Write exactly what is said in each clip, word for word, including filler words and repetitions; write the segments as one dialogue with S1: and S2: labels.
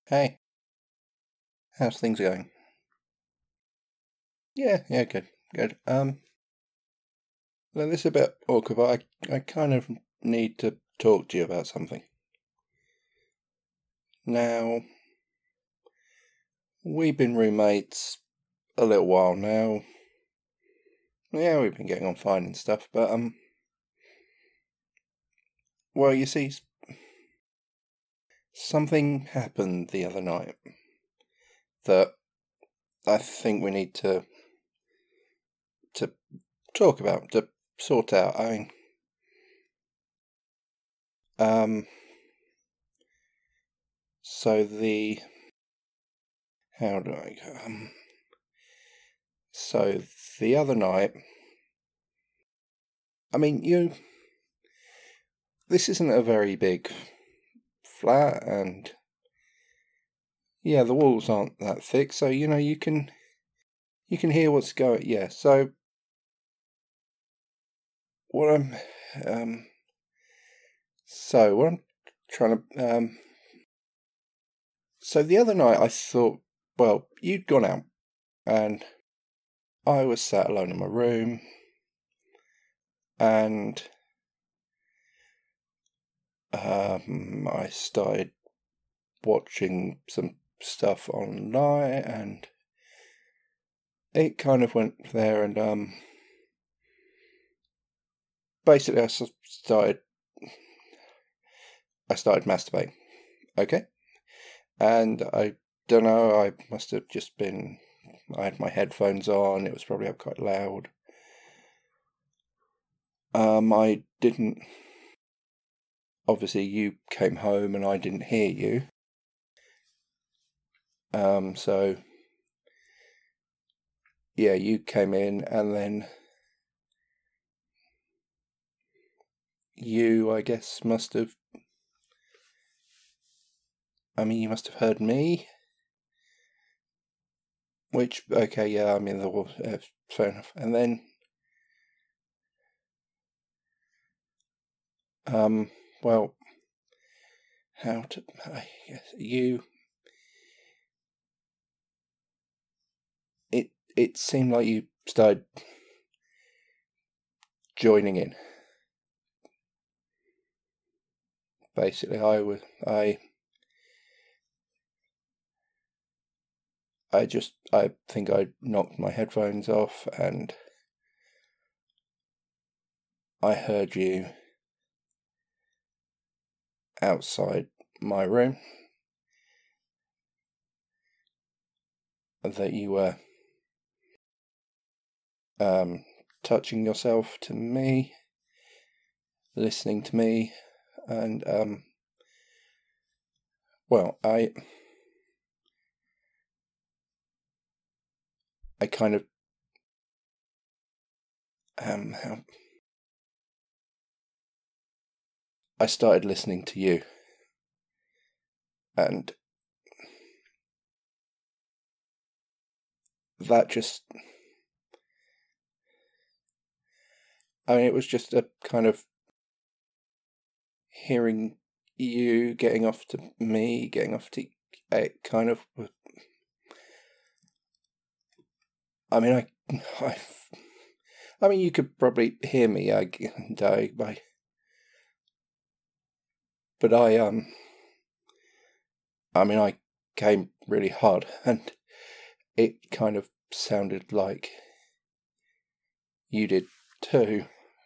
S1: Hey, how's things going? Yeah, yeah, good, good. Um, well, this is a bit awkward, but I, I kind of need to talk to you about something. Now, we've been roommates a little while now. Yeah, we've been getting on fine and stuff, but, um, well, you see, something happened the other night that I think we need to, to talk about, to sort out. I mean, um, so the, how do I, um, so the other night, I mean, you, this isn't a very big flat, and yeah, the walls aren't that thick, so you know you can you can hear what's going. Yeah, so what I'm um, so what I'm trying to um, so the other night I thought, well, you'd gone out, and I was sat alone in my room, and um, I started watching some stuff online, and it kind of went there, and um, basically I started I started masturbating. Okay, and I don't know. I must have just been. I had my headphones on. It was probably up quite loud. Um, I didn't. Obviously, you came home and I didn't hear you. Um, so yeah, you came in and then you, I guess, must have. I mean, you must have heard me. Which, okay, yeah, I mean, the uh, fair enough. And then, um, well, how to? I guess you. It it seemed like you started joining in. Basically, I was I I just I think I knocked my headphones off and I heard you outside my room, that you were um, touching yourself to me, listening to me, and um, well, I I kind of um how, I started listening to you, and that just I mean it was just a kind of hearing you getting off to me, getting off to it kind of. I mean, I, I, I mean, you could probably hear me. I, I, I but I, um, I mean, I came really hard, and it kind of sounded like you did too.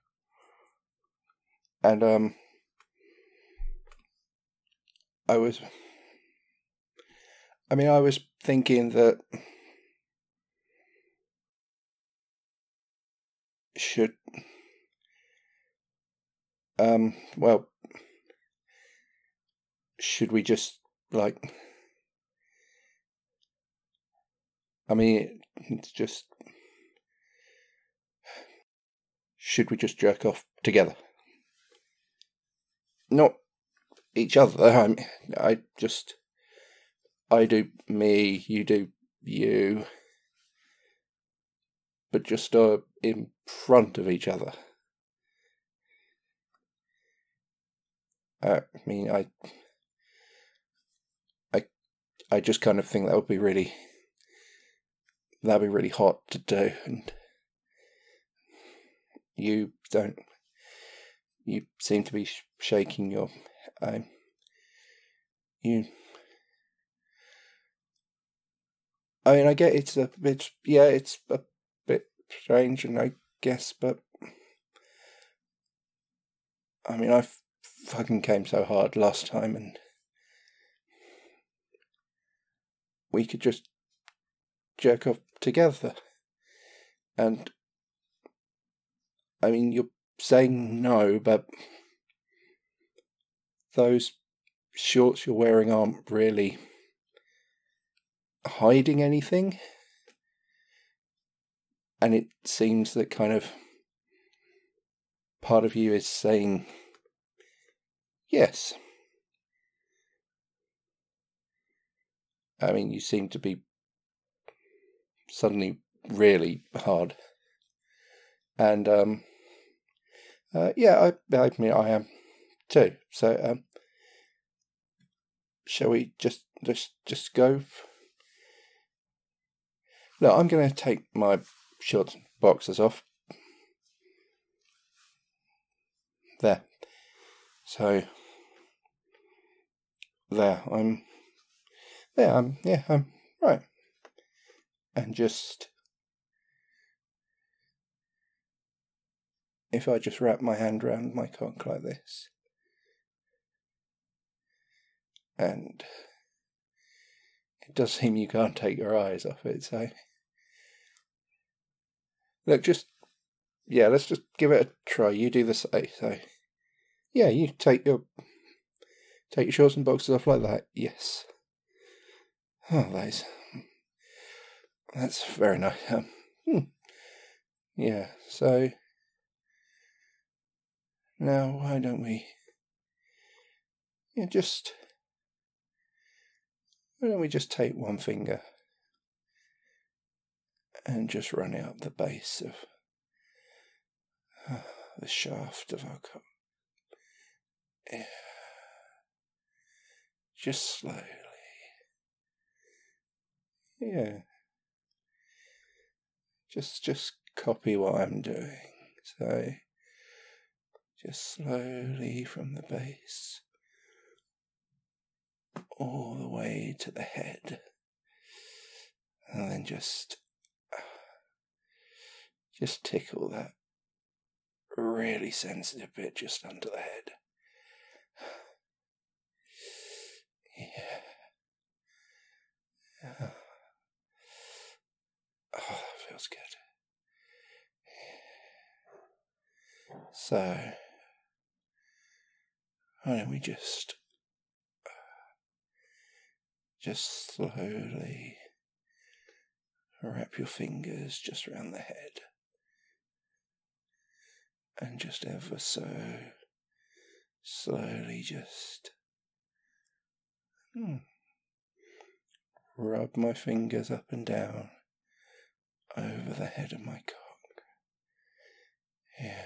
S1: And um, I was, I mean, I was thinking that should, um, well, should we just like, I mean, it's just, should we just jerk off together? Not each other. I mean, I just, I do me, you do you, but just uh, in front of each other. Uh, I mean, I, I I just kind of think that would be really, that'd be really hot to do, and you don't, you seem to be sh- shaking your, um, you, I mean, I get it's a, it's, yeah, it's a bit strange, and I guess, but, I mean, I f- fucking came so hard last time, and we could just jerk off together. And, I mean, you're saying no, but those shorts you're wearing aren't really hiding anything. And it seems that kind of part of you is saying yes. I mean, you seem to be suddenly really hard. And, um, uh, yeah, I, I mean, I am too. So, um, shall we just, just, just go? Look, I'm going to take my shorts and boxers off. There. So, there, I'm, there, I'm, yeah, I'm, right. And just, if I just wrap my hand around my cock like this, and it does seem you can't take your eyes off it, so, look, just, yeah, let's just give it a try. You do the same, so, yeah, you take your, take your shorts and boxers off like that, yes. Oh, that is, that's very nice. Um, hmm. Yeah, so, now why don't we, yeah, just, why don't we just take one finger and just run it up the base of uh, the shaft of our cock. Yeah. Just slowly. Yeah. Just, just copy what I'm doing. So, just slowly from the base all the way to the head. And then just, just tickle that really sensitive bit just under the head. Yeah. Oh, that feels good. So, why don't we just, just slowly wrap your fingers just around the head. And just ever so slowly just hmm, rub my fingers up and down over the head of my cock. Yeah.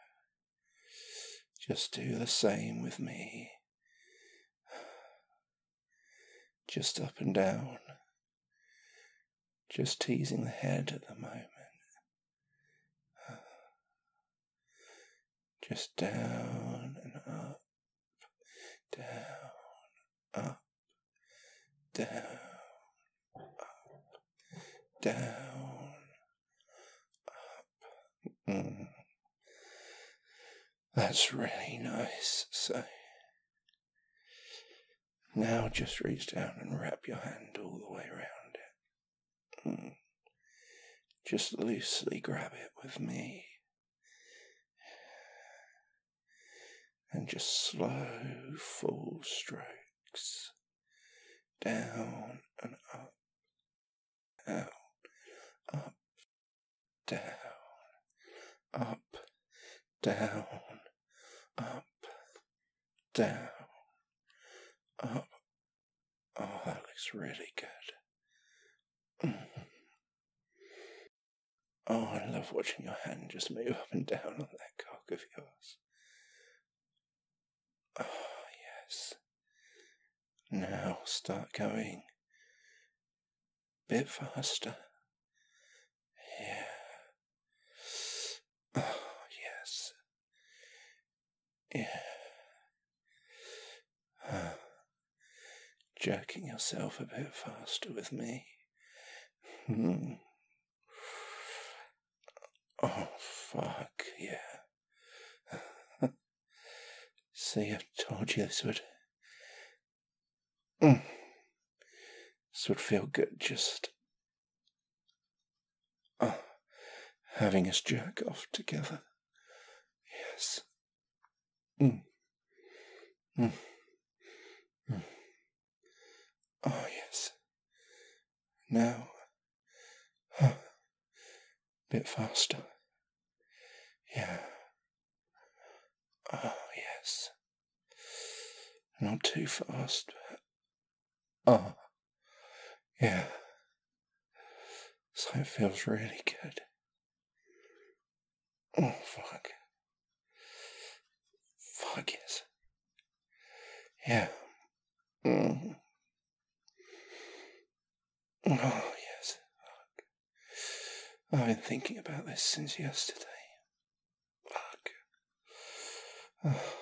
S1: Just do the same with me. Just up and down. Just teasing the head at the moment. Just down and up. Down, up, down, up, down, up. Mm. That's really nice. So, now just reach down and wrap your hand all the way around it. Mm. Just loosely grab it with me. And just slow, full strokes. Down and up. Down, up, down, up, down, up, down, up. Oh, that looks really good. Mm. Oh, I love watching your hand just move up and down on that cock of yours. Oh, yes. Now start going bit faster. Yeah. Oh, yes. Yeah. Oh. Jerking yourself a bit faster with me. Hmm. Oh, fuck, yeah. See, I told you this would... Mm. This would feel good, just... Oh, having us jerk off together. Yes. Mm. Mm. Mm. Oh, yes. Now... Huh. Bit faster. Yeah. Oh, yes. Not too fast, but... Oh. Yeah. So it feels really good. Oh, fuck. Fuck, yes. Yeah. Mm. Oh, yes. Fuck. I've been thinking about this since yesterday. Fuck. Oh,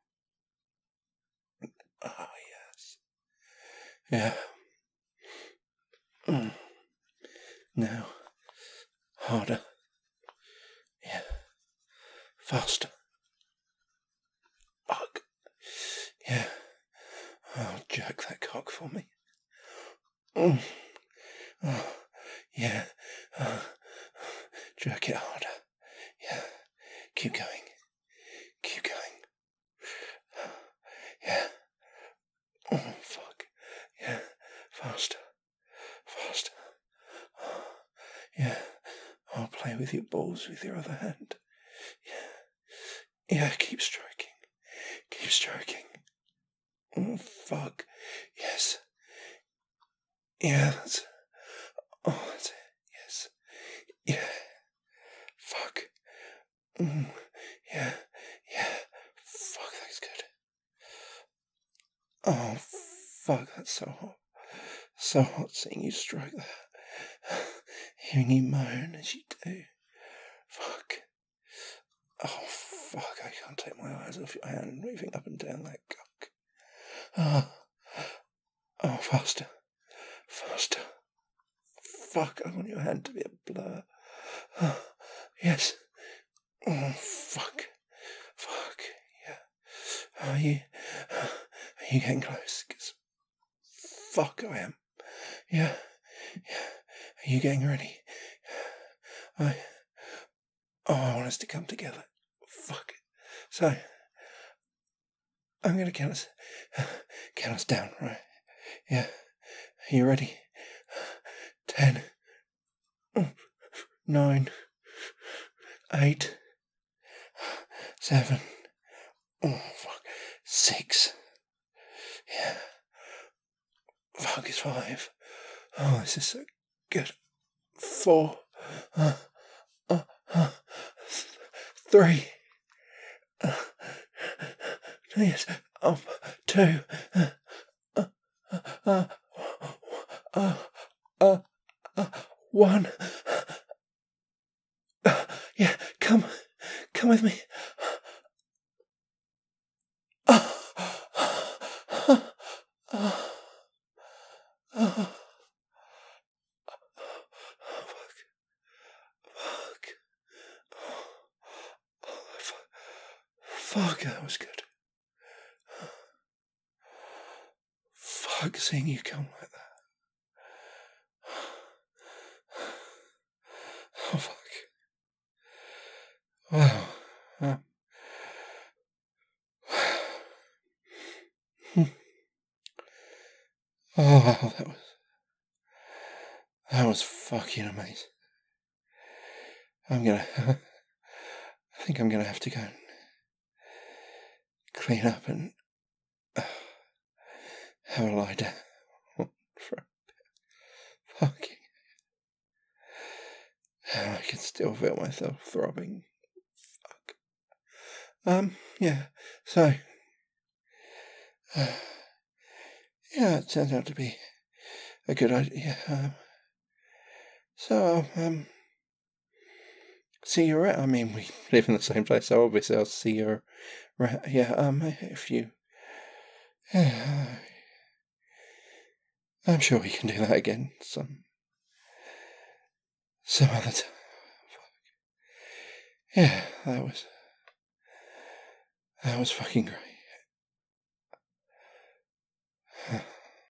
S1: oh yes. Yeah. Mm. Now. Harder. Yeah. Faster. Fuck. Yeah. Oh, jerk that cock for me. Mm. Oh, yeah. Oh. Jerk it harder. Yeah. Keep going. Keep going. Yeah. Oh, fuck. Yeah. Faster. Faster. Oh, yeah. I'll play with your balls with your other hand. Yeah. Yeah, keep stroking. Keep stroking. Oh, fuck. Yes. Yeah, that's... Oh, that's it. Yes. Yeah. Fuck. Mm. Yeah. Yeah. Fuck, that's good. Oh, fuck, that's so hot. So hot seeing you stroke that. Hearing you moan as you do. Fuck. Oh, fuck, I can't take my eyes off your hand moving up and down that cock. Oh, oh, faster. Faster. Fuck, I want your hand to be a blur. Oh, yes. Oh, fuck. Fuck, yeah. Are you... Are you getting close? Because... Fuck, I am. Yeah. Yeah. Are you getting ready? I... Oh, I want us to come together. Fuck. So... I'm going to count us... Count us down, right? Yeah. Are you ready? Ten... Nine... Eight... Seven... Oh, fuck. Six... Yeah. Fuck, it's five. Oh, this is so good. Four. Uh, uh, uh, three. Uh, yes. Um, two. Uh, uh, uh, uh, uh, uh, one. Uh, yeah, come. Come with me. Uh, uh, uh, uh, Fuck, that was good. Fuck, seeing you come like that. Oh, fuck. Wow. Um, oh, that was... That was fucking amazing. I'm gonna... I think I'm gonna have to go and clean up and uh, have a lie down for a bit. Fucking... And I can still feel myself throbbing. Fuck. Um, yeah, so... Uh, yeah, it turns out to be a good idea. Um, So, um, see you around. I mean, we live in the same place, so obviously I'll see you around. Yeah, um, if you... Yeah, I'm sure we can do that again some... some other time. Yeah, that was... that was fucking great.